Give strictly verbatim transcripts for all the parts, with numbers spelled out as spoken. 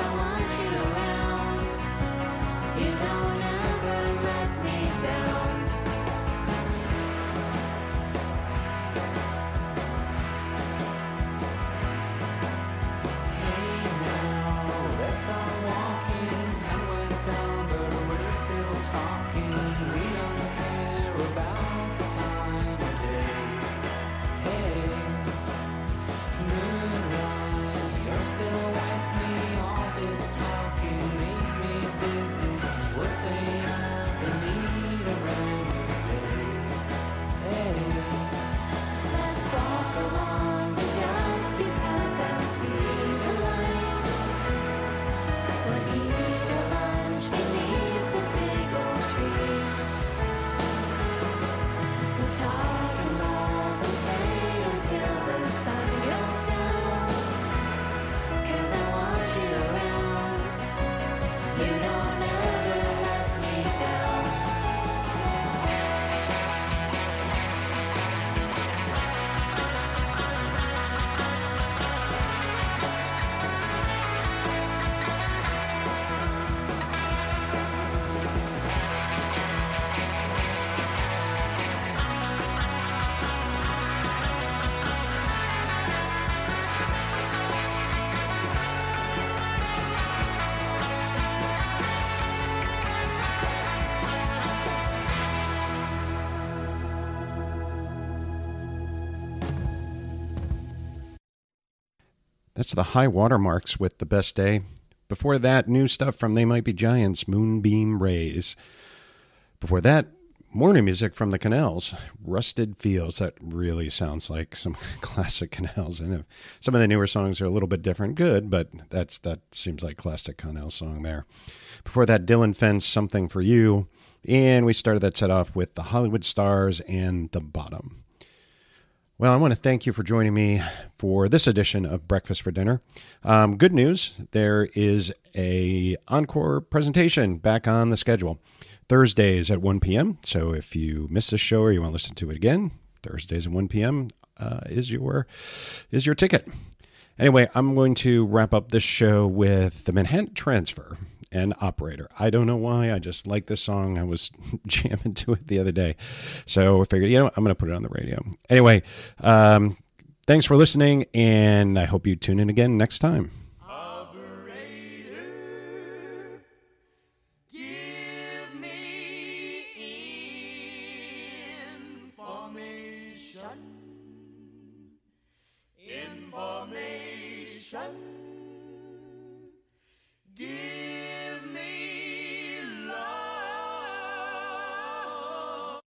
That's the High Watermarks with The Best Day. Before that, new stuff from They Might Be Giants, Moonbeam Rays. Before that, morning music from the Canals, Rusted Fields. That really sounds like some classic Canals. And some of the newer songs are a little bit different. Good, but that's that seems like classic Canals song there. Before that, Dylan Fence, Something for You. And we started that set off with the Hollywood Stars and The Bottom. Well, I want to thank you for joining me for this edition of Breakfast for Dinner. Um, good news, there is a encore presentation back on the schedule. Thursdays at one p.m. So if you missed this show or you want to listen to it again, Thursdays at one p.m. Uh, is your is your ticket. Anyway, I'm going to wrap up this show with the Manhattan Transfer and Operator. I don't know why. I just like this song. I was jamming to it the other day. So I figured, you know, I'm going to put it on the radio. Anyway, um, thanks for listening, and I hope you tune in again next time. Operator, give me information. Information. Give me love.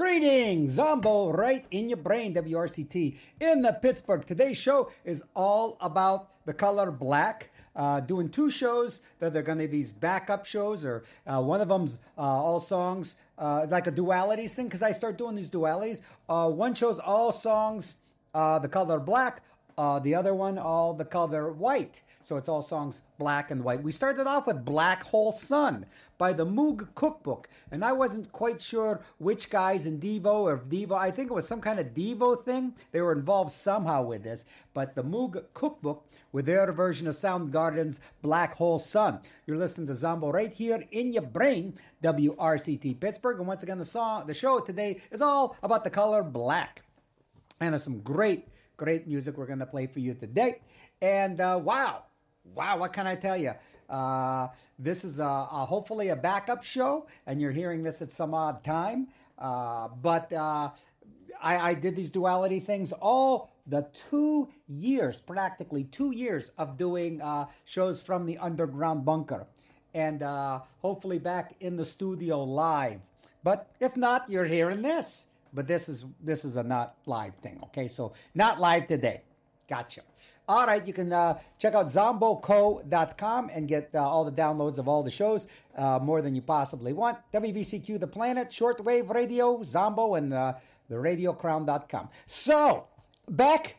Greetings, Zombo, right in your brain, W R C T in the Pittsburgh. Today's show is all about the color black. Uh, doing two shows that they're going to be these backup shows, or uh, one of them's uh, all songs, uh, like a duality thing, because I start doing these dualities. Uh, one show's all songs, uh, the color black, uh, the other one, all the color white. So it's all songs black and white. We started off with Black Hole Sun by the Moog Cookbook. And I wasn't quite sure which guys in Devo or Devo. I think it was some kind of Devo thing. They were involved somehow with this. But the Moog Cookbook with their version of Soundgarden's Black Hole Sun. You're listening to Zombo right here in your brain, W R C T Pittsburgh. And once again, the song, the show today is all about the color black. And there's some great, great music we're going to play for you today. And uh, wow. Wow, what can I tell you? Uh, this is a, a, hopefully a backup show, and you're hearing this at some odd time. Uh, but uh, I, I did these duality things all the two years, practically two years of doing uh, shows from the underground bunker. And uh, hopefully back in the studio live. But if not, you're hearing this. But this is this is a not live thing, okay? So not live today. Gotcha. All right, you can uh, check out zombo co dot com and get uh, all the downloads of all the shows, uh, more than you possibly want. W B C Q The Planet, Shortwave Radio, Zombo, and uh, the radio crown dot com. So, back,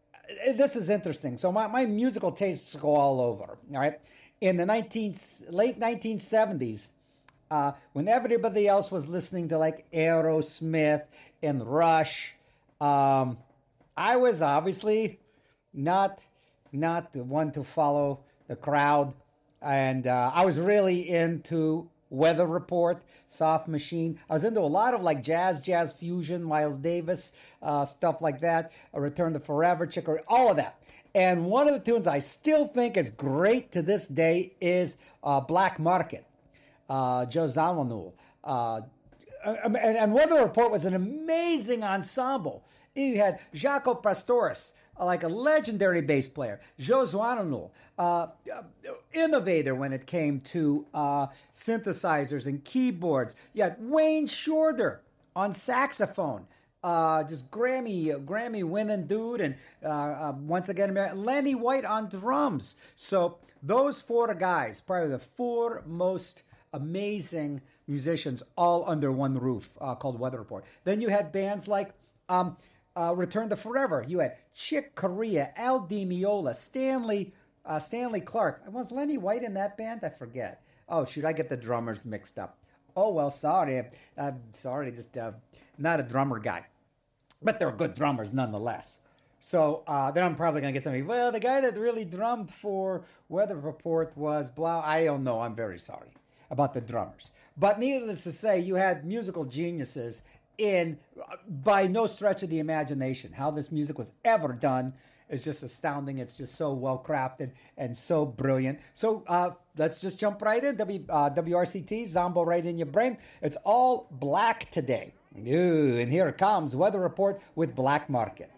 this is interesting. So my, my musical tastes go all over, all right? In the nineteen, late nineteen seventies, uh, when everybody else was listening to like Aerosmith and Rush, um, I was obviously not not the one to follow the crowd, and uh, I was really into Weather Report, Soft Machine. I was into a lot of like jazz, jazz fusion, Miles Davis, uh, stuff like that, A Return to Forever, Chick Corea, all of that. And one of the tunes I still think is great to this day is uh, Black Market, uh, Joe Zawinul. Uh, and, and Weather Report was an amazing ensemble. You had Jaco Pastorius, like a legendary bass player, Joe Zawinul, uh, innovator when it came to uh, synthesizers and keyboards. You had Wayne Shorter on saxophone, uh, just Grammy Grammy winning dude, and uh, uh, once again Lenny White on drums. So those four guys, probably the four most amazing musicians, all under one roof, uh, called Weather Report. Then you had bands like Um, Uh, Return to Forever. You had Chick Corea, Al Di Meola, Stanley, uh, Stanley Clark. Was Lenny White in that band? I forget. Oh, shoot, I get the drummers mixed up. Oh, well, sorry. Uh, sorry, just uh, not a drummer guy. But they're good drummers nonetheless. So uh, then I'm probably going to get somebody, well, the guy that really drummed for Weather Report was blah. I don't know. I'm very sorry about the drummers. But needless to say, you had musical geniuses in, by no stretch of the imagination. How this music was ever done is just astounding. It's just so well crafted and so brilliant. So uh, let's just jump right in. W, uh, W R C T, Zombo right in your brain. It's all black today. Ooh, and here it comes, Weather Report with Black Market.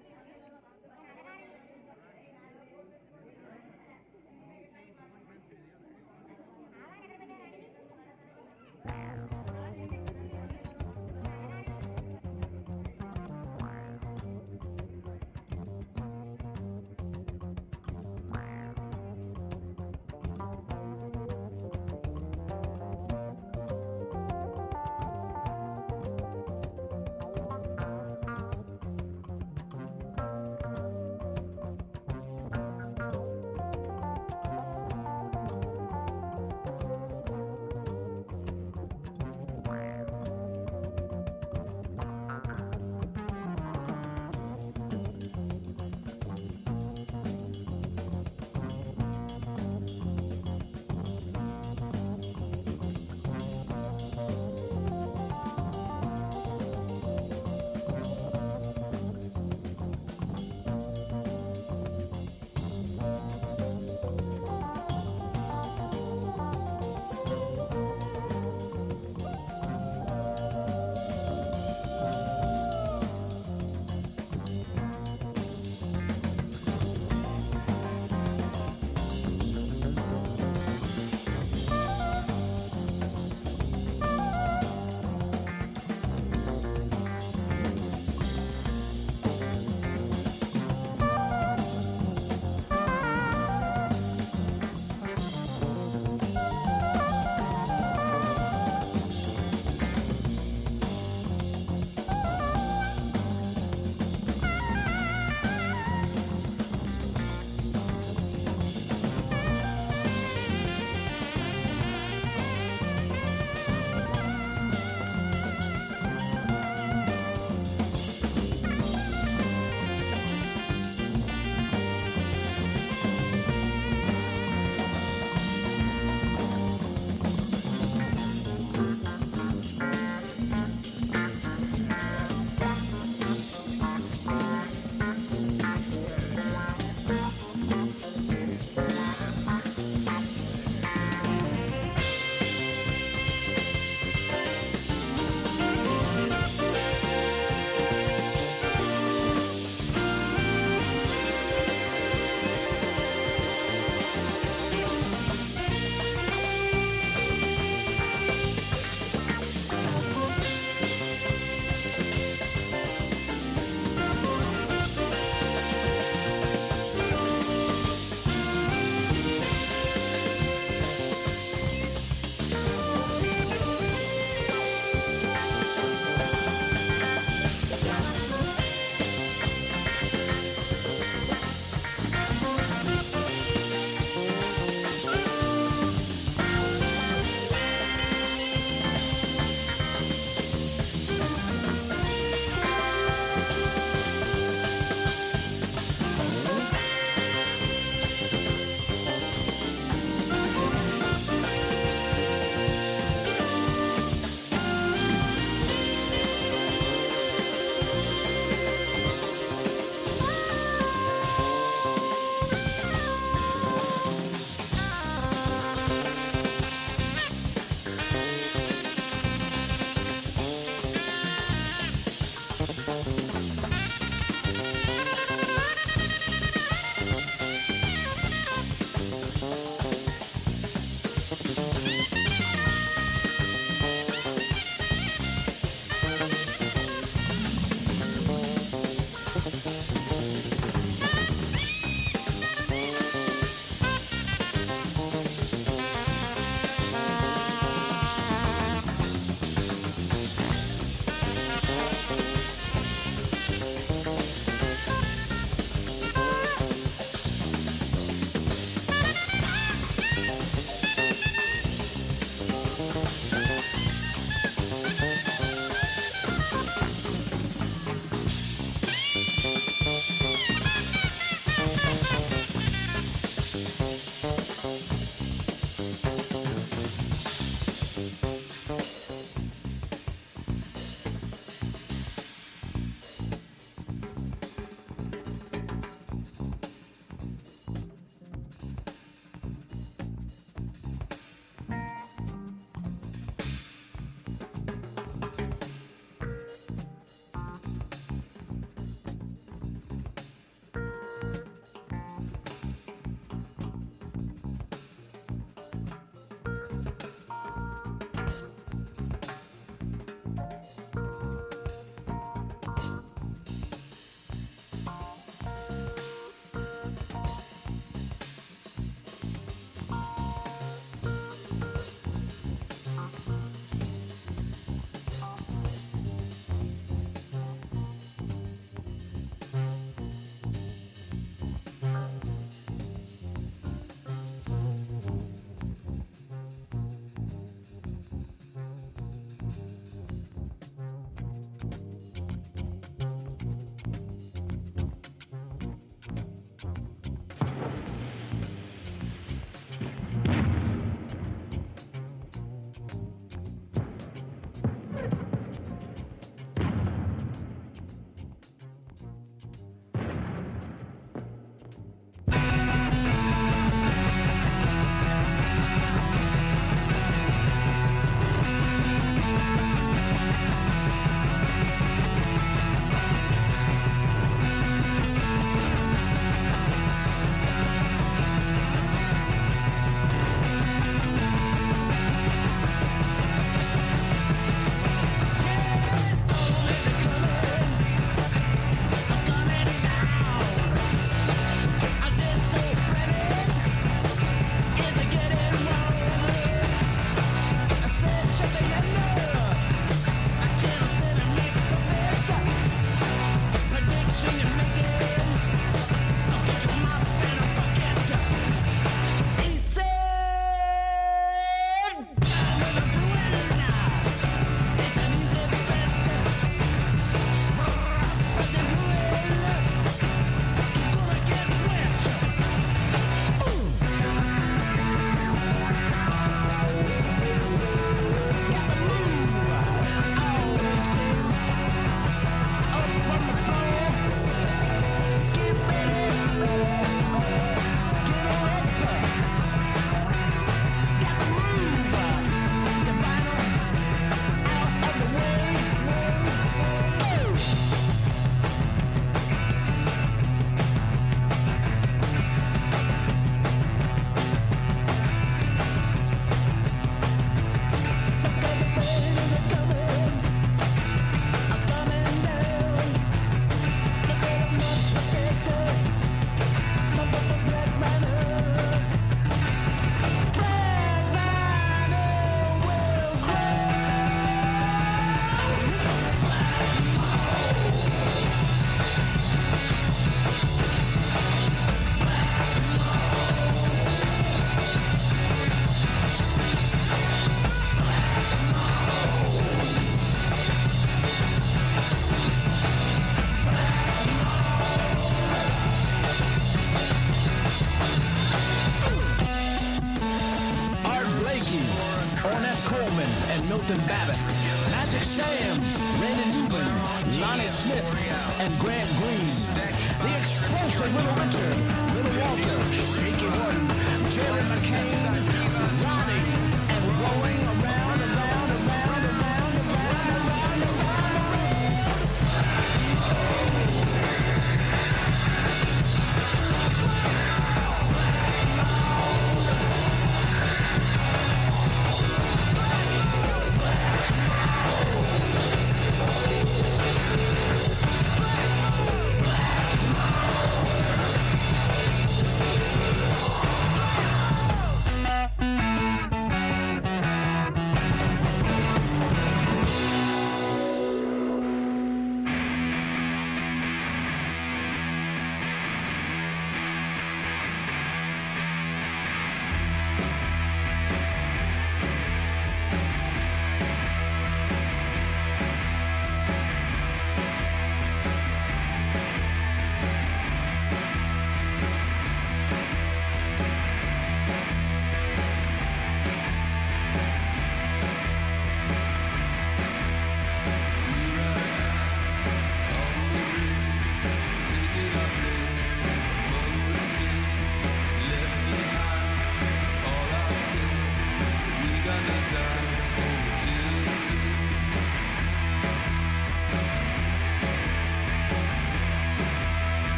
Colton Babbitt, Magic Sam, Randy Newman, Lonnie Smith, and Grant Green. The explosive Little Richard, Little Walter, Shaky Horton, Jerry McCain, riding and rolling around, around, around, around, around, around, around.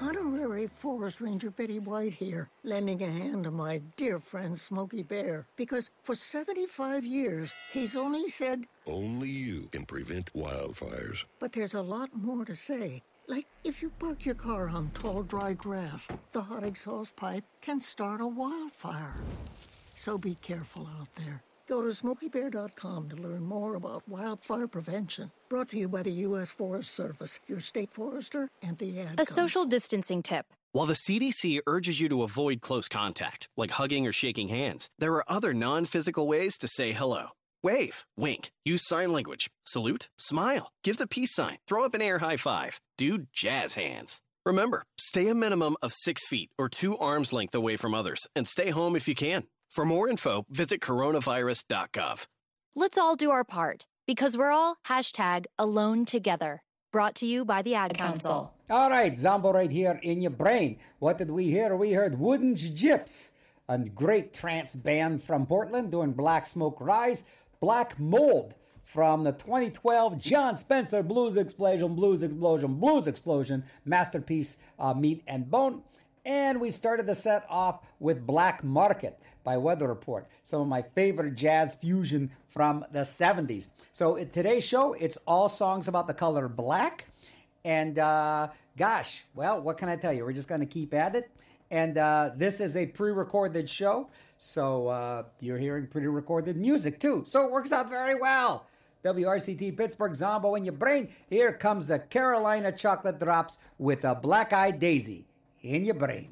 Honorary Forest Ranger Betty White here, lending a hand to my dear friend Smokey Bear, because for seventy-five years, he's only said, only you can prevent wildfires. but there's a lot more to say. Like, if you park your car on tall, dry grass, the hot exhaust pipe can start a wildfire. So be careful out there. Go to smokey bear dot com to learn more about wildfire prevention. Brought to you by the U S Forest Service, your state forester, and the ad. A social distancing tip. While the C D C urges you to avoid close contact, like hugging or shaking hands, there are other non-physical ways to say hello. Wave, wink, use sign language, salute, smile, give the peace sign, throw up an air high five, do jazz hands. Remember, stay a minimum of six feet or two arms length away from others, and stay home if you can. For more info, visit coronavirus dot gov. Let's all do our part, because we're all hashtag alone together. Brought to you by the Ad Council. All right, Zombo right here in your brain. What did we hear? We heard Wooden Gyps, a great trance band from Portland doing Black Smoke Rise. Black Mold from the twenty twelve John Spencer Blues Explosion, Blues Explosion, Blues Explosion masterpiece, uh, Meat and Bone. And we started the set off with Black Market by Weather Report, some of my favorite jazz fusion from the seventies. So in today's show, it's all songs about the color black. And uh, gosh, well, what can I tell you? We're just going to keep at it. And uh, this is a pre-recorded show, so uh, you're hearing pre-recorded music too. So it works out very well. W R C T Pittsburgh, Zombo in your brain. Here comes the Carolina Chocolate Drops with a Black-Eyed Daisy in your brain.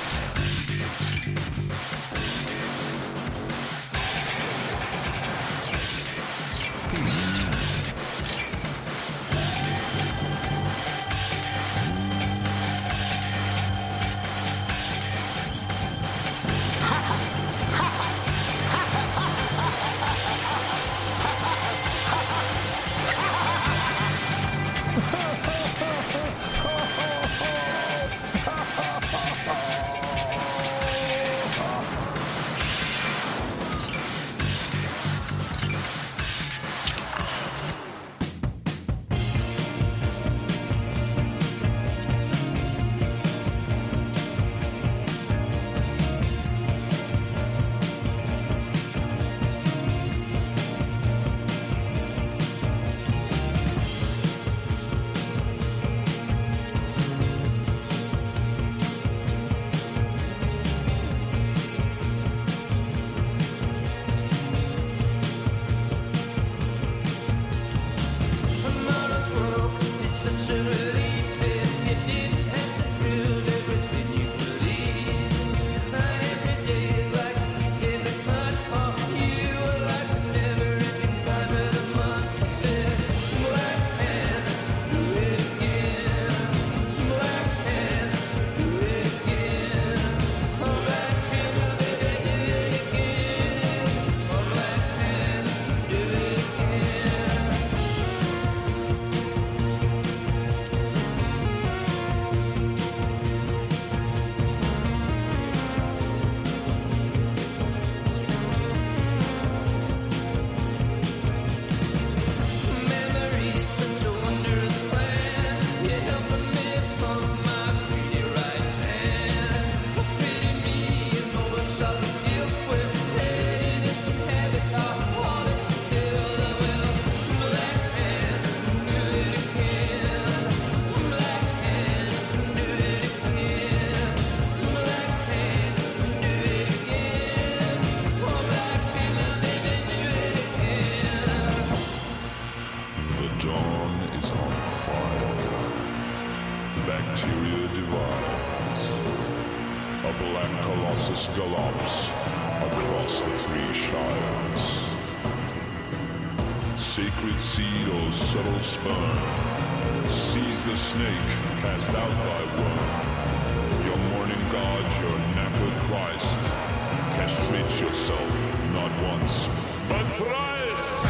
Bacteria divides. A black colossus gallops across the three shires. Sacred seed, O subtle sperm, seize the snake cast out by worm. Your morning god, your knackered Christ, castrate yourself not once, but thrice!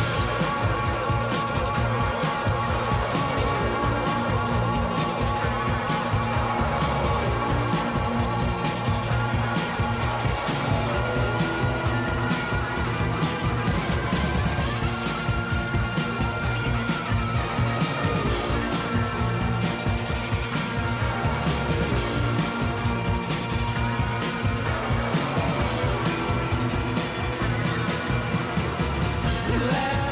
Let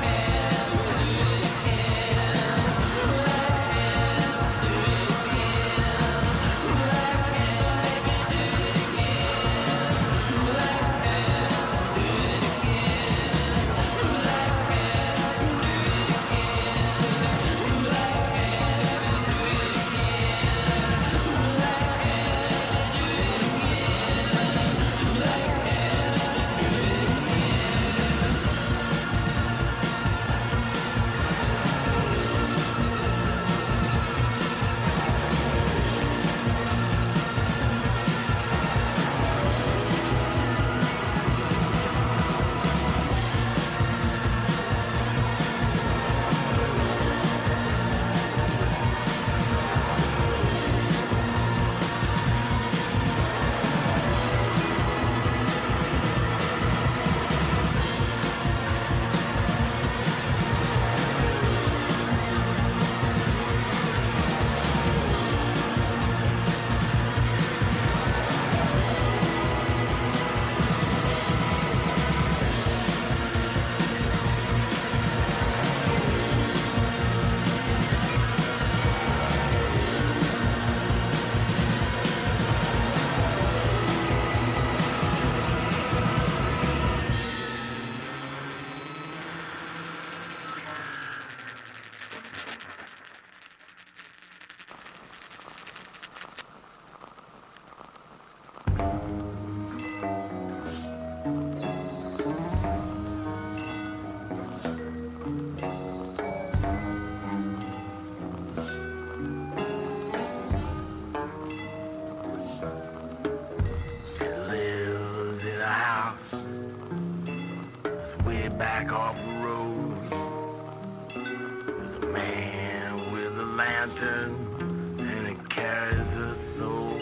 lantern and it carries her soul.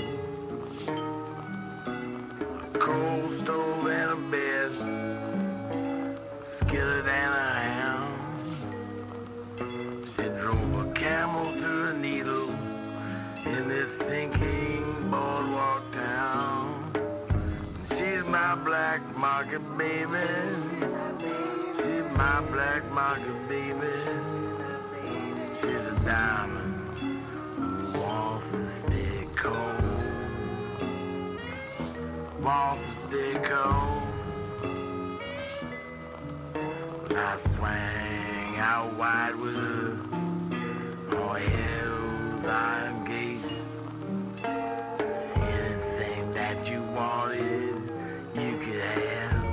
A coal stove and a bed, skillet and a ham. She drove a camel through a needle in this sinking boardwalk town. She's my black market baby. She's my black market baby. She's a diamond who wants to stay cold. Wants to stay cold. When I swang out wide with her on Hell's Iron Gate. Anything that you wanted, you could have.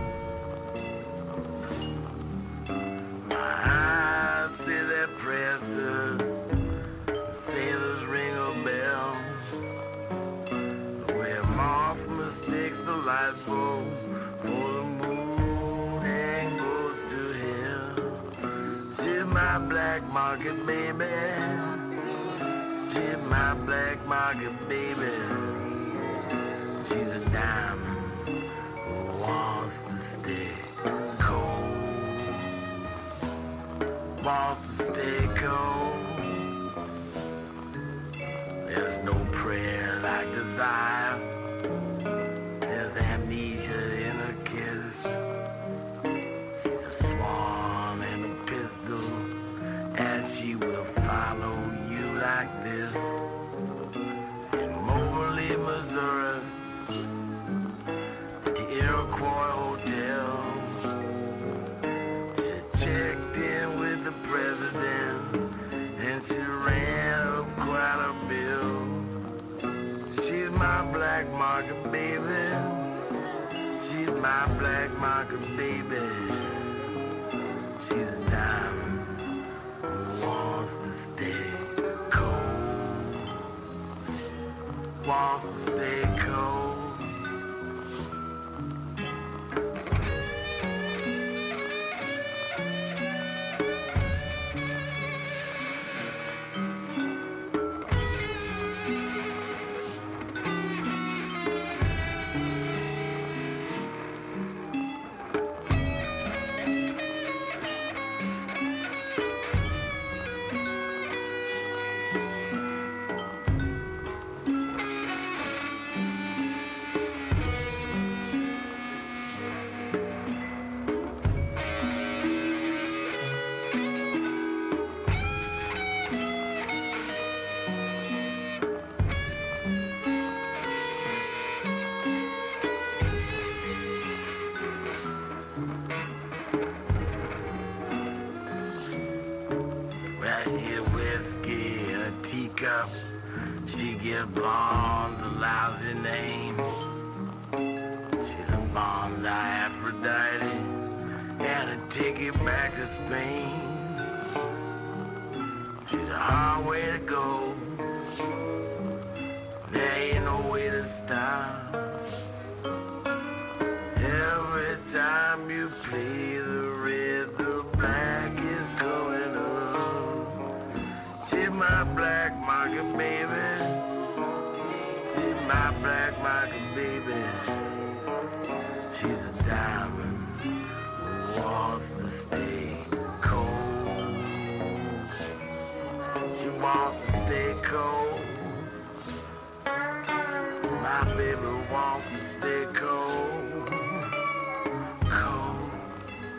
My eyes say that pressed her. Sailors ring a bell. Where moth mistakes the light bulb for the moon and goes to hell. She's my black market baby. She's my black market baby. She's a diamond who wants to stay cold. Wants to stay cold. There's no prayer like desire. There's amnesia in her kiss. She's a swan and a pistol, and she will follow you like this. In Moberly, Missouri, at the Iroquois Hotel, she checked in with the president, and she ran up quite a bill. She's my black market baby. She's my black market baby. She's a diamond who wants to stay cold. Wants to stay cold. Teacup, she gives blondes a lousy name. She's a bonsai Aphrodite and a ticket back to Spain. She's a hard way to go. There ain't no way to stop. Every time you play the red, the black is coming up. She's my black market baby. She's my black market baby. She's a diamond who wants to stay cold. She wants to stay cold. My baby wants to stay cold. Cold.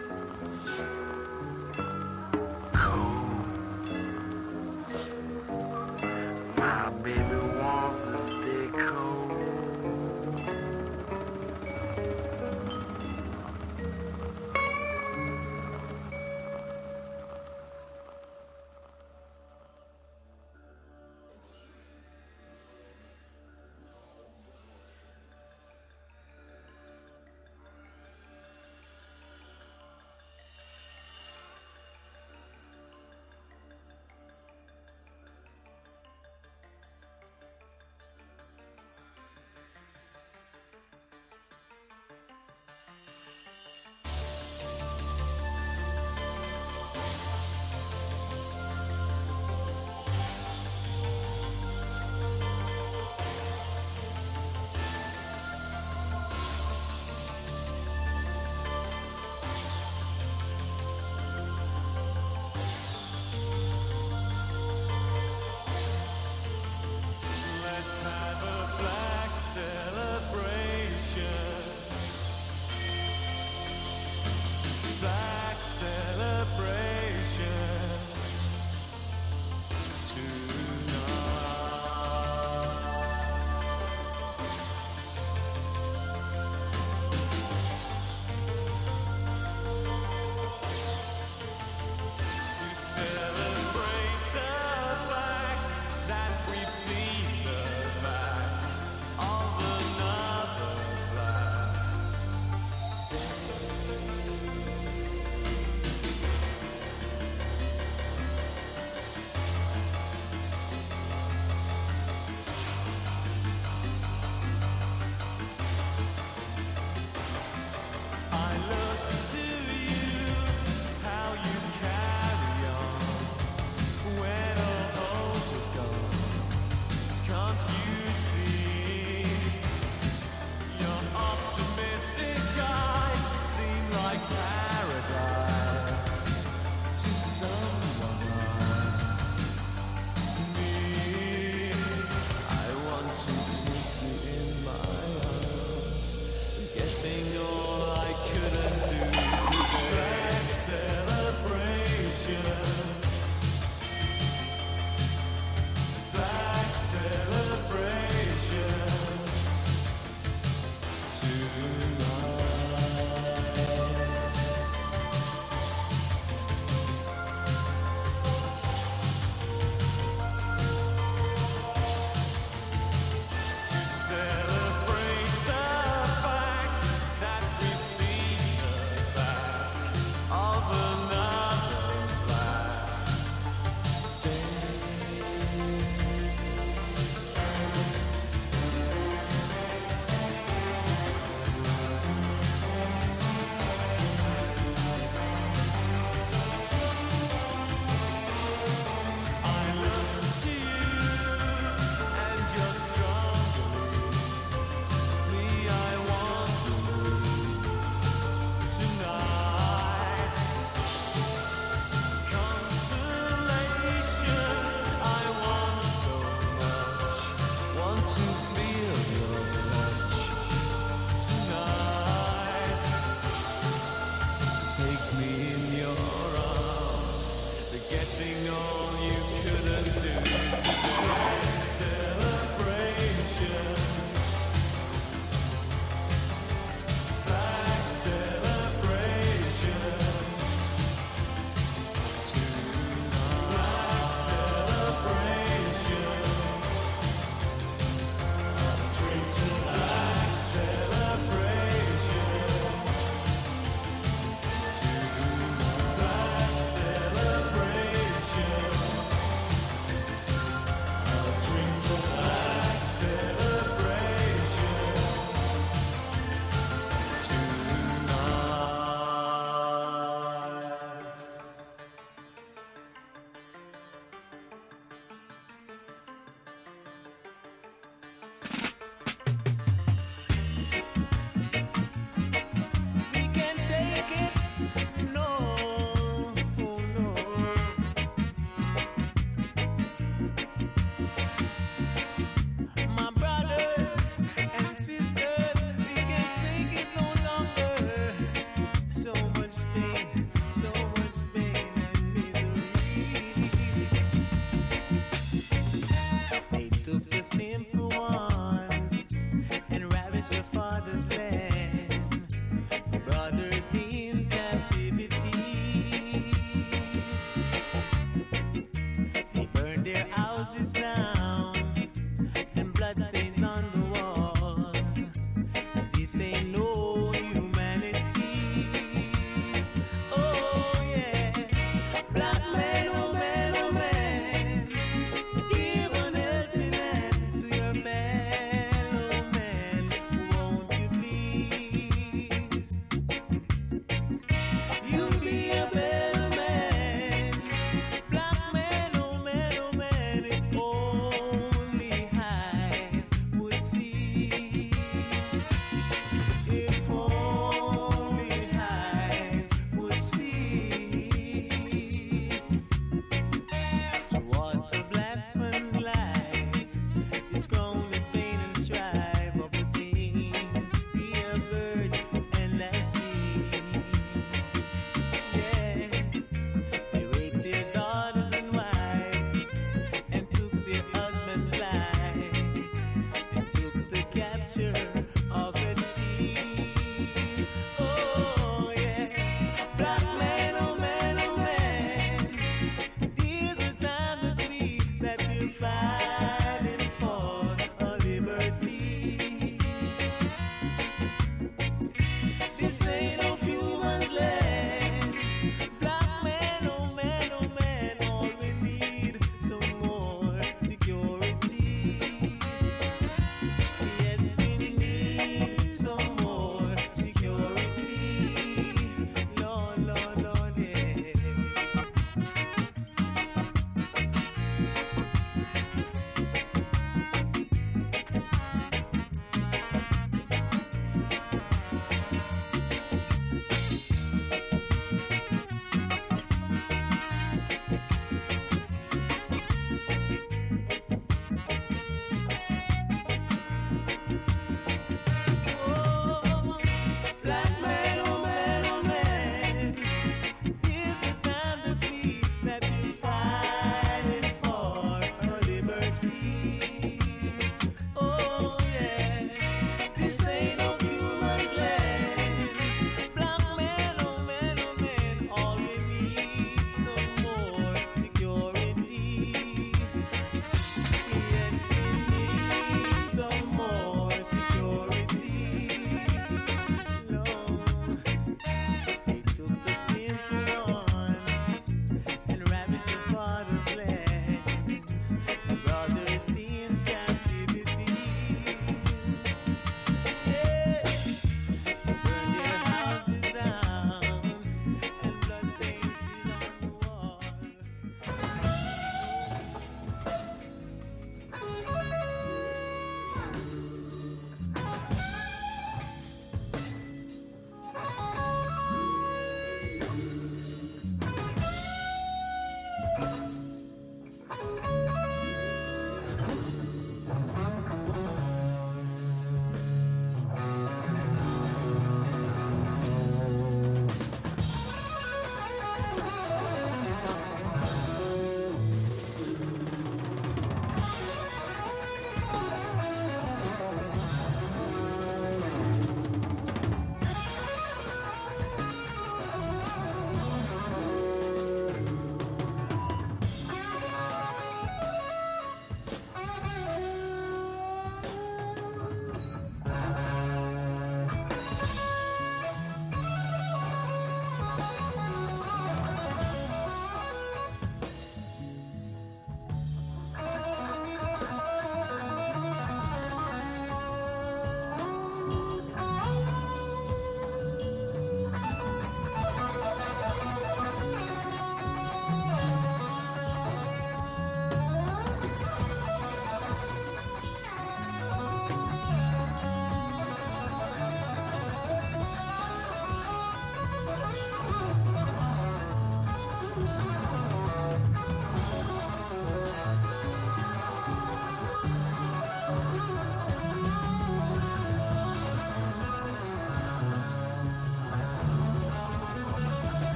Tonight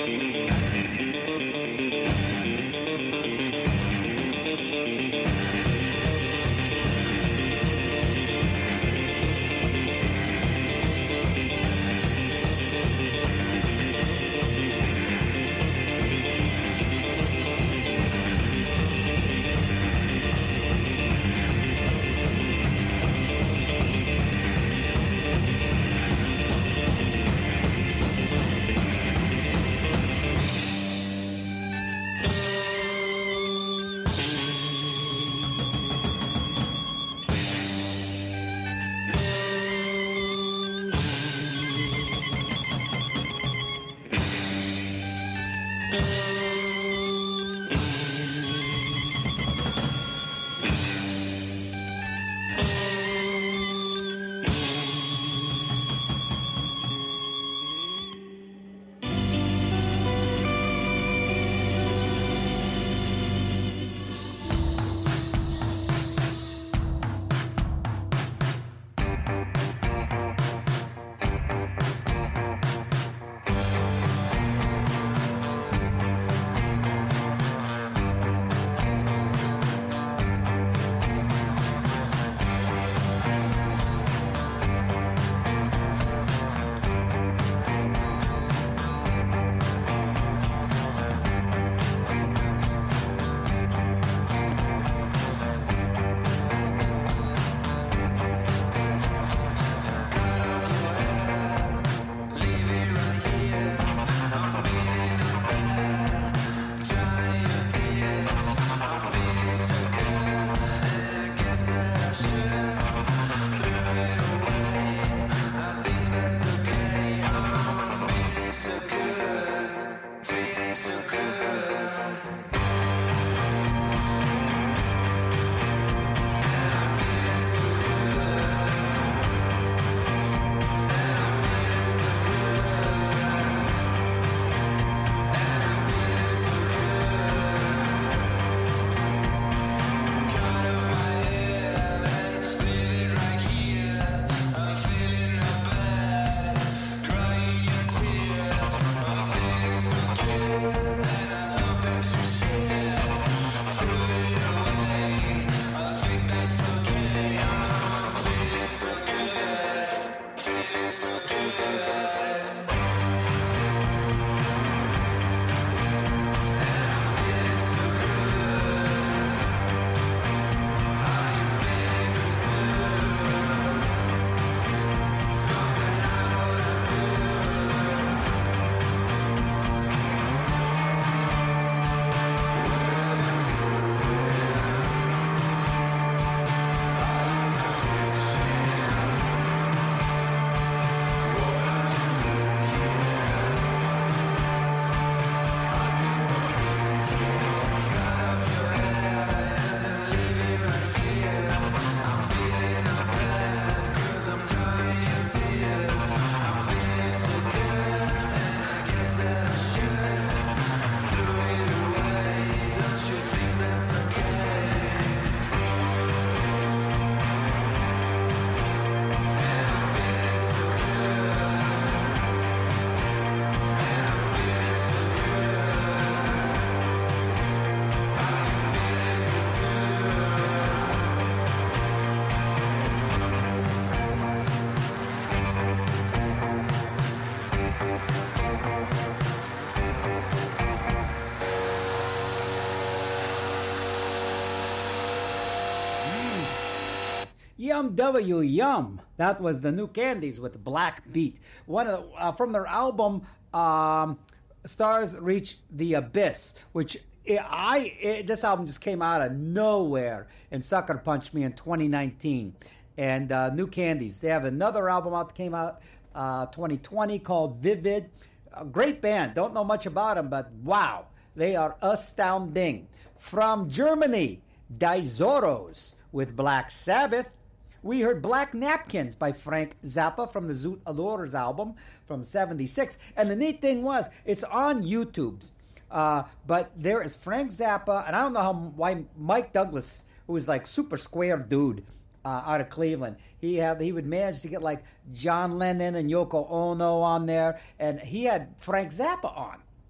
Yum W Yum. That was the New Candies with Black Beat. One of the, uh, from their album um, Stars Reach the Abyss, which it, I it, this album just came out of nowhere and sucker punched me in twenty nineteen. And uh, New Candies, they have another album out that came out uh, twenty twenty called Vivid. A great band. Don't know much about them, but wow, they are astounding. From Germany, Die Zorros with Black Sabbath. We heard Black Napkins by Frank Zappa from the Zoot Allures album from seventy-six. And the neat thing was, it's on YouTube. Uh, but there is Frank Zappa, and I don't know how why Mike Douglas, who was like super square dude uh, out of Cleveland, he had he would manage to get like John Lennon and Yoko Ono on there, and he had Frank Zappa on.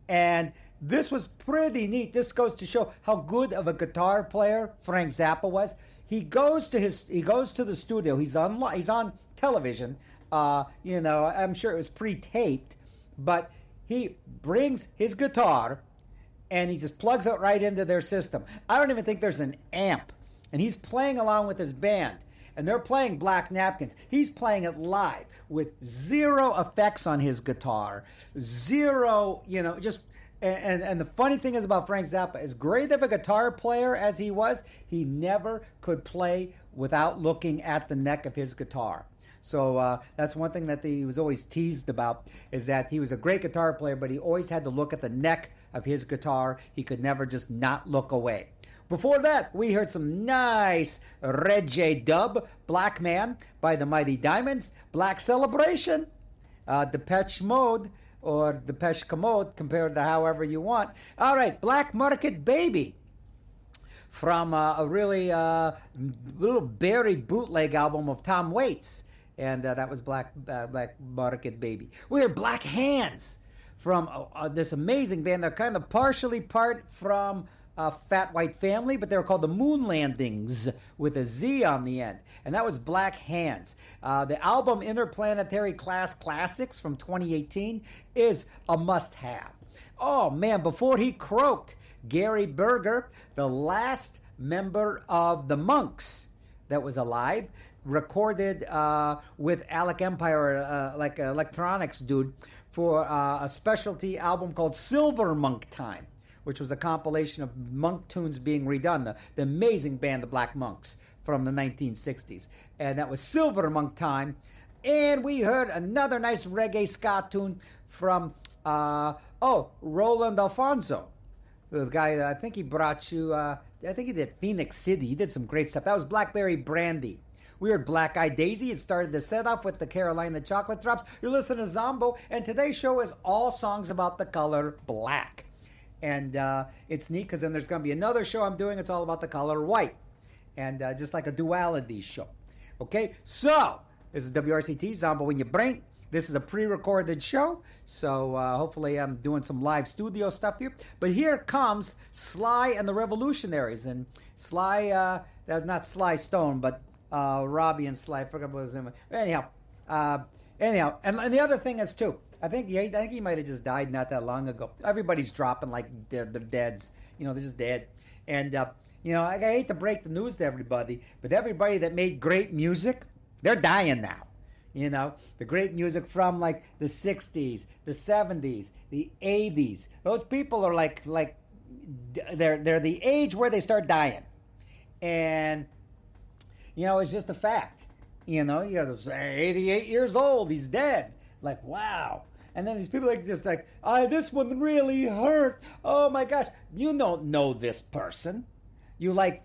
And this was pretty neat. This goes to show how good of a guitar player Frank Zappa was. He goes to his he goes to the studio. He's on he's on television. Uh, you know, I'm sure it was pre-taped, but he brings his guitar and he just plugs it right into their system. I don't even think there's an amp. And he's playing along with his band. And they're playing Black Napkins. He's playing it live with zero effects on his guitar. Zero, you know, just... And, and the funny thing is about Frank Zappa, as great of a guitar player as he was, he never could play without looking at the neck of his guitar. So uh, that's one thing that he was always teased about, is that he was a great guitar player, but he always had to look at the neck of his guitar. He could never just not look away. Before that, we heard some nice reggae dub, Black Man by the Mighty Diamonds, Black Celebration, uh, Depeche Mode, or Depeche Commode, compared to however you want. All right, Black Market Baby, from uh, a really uh, little buried bootleg album of Tom Waits. And uh, that was Black uh, Black Market Baby. We heard Black Hands from uh, uh, this amazing band. They're kind of partially part from uh, Fat White Family, but they were called the Moon Landings with a Z on the end. And that was Black Hands. Uh, the album Interplanetary Class Classics from twenty eighteen is a must-have. Oh, man, before he croaked, Gary Berger, the last member of the Monks that was alive, recorded uh, with Alec Empire, uh, like an electronics dude, for uh, a specialty album called Silver Monk Time, which was a compilation of monk tunes being redone. The, the amazing band, the Black Monks, from the nineteen sixties. And that was Silver Monk Time. And we heard another nice reggae ska tune from, uh, oh, Roland Alfonso. The guy, I think he brought you, uh, I think he did Phoenix City. He did some great stuff. That was Blackberry Brandy. We heard Black Eyed Daisy. It started the set off with the Carolina Chocolate Drops. You're listening to Zombo, and today's show is all songs about the color black. And uh, it's neat because then there's going to be another show I'm doing. It's all about the color white. And uh, just like a duality show. Okay, so this is W R C T, Zombo in your brain. This is a pre-recorded show, so uh, hopefully I'm doing some live studio stuff here. But here comes Sly and the Revolutionaries. And Sly, uh, that's not Sly Stone, but uh, Robbie and Sly. I forgot what his name was. Anyhow, uh, anyhow, and, and the other thing is, too, I think he, I think he might have just died not that long ago. Everybody's dropping like they're, they're deads. You know, they're just dead. And, uh, you know, I, I hate to break the news to everybody, but everybody that made great music, they're dying now. You know, the great music from like the sixties, the seventies, the eighties. Those people are like, like they're they're the age where they start dying. And, you know, it's just a fact. You know, you know, eighty-eight years old, he's dead. Like, wow. And then these people like just like, oh, this one really hurt. Oh my gosh. You don't know this person. You like